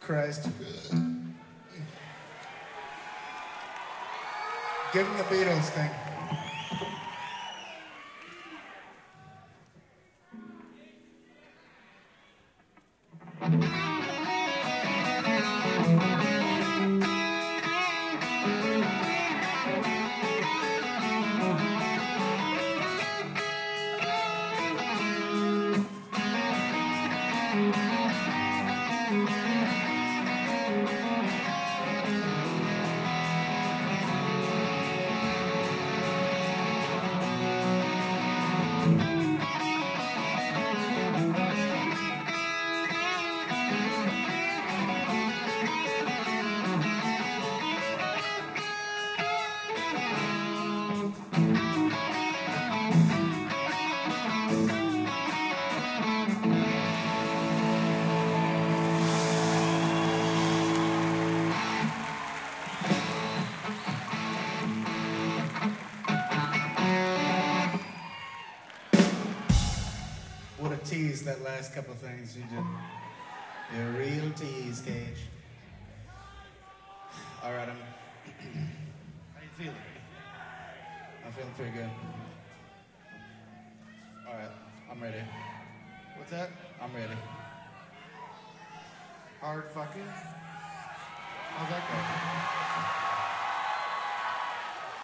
Christ. Give him the Beatles thing. What a tease, that last couple things you did. You're a real tease, Cage. All right, How you feeling? I'm feeling pretty good. All right, I'm ready. What's that? I'm ready. Hard fucking? How's that go?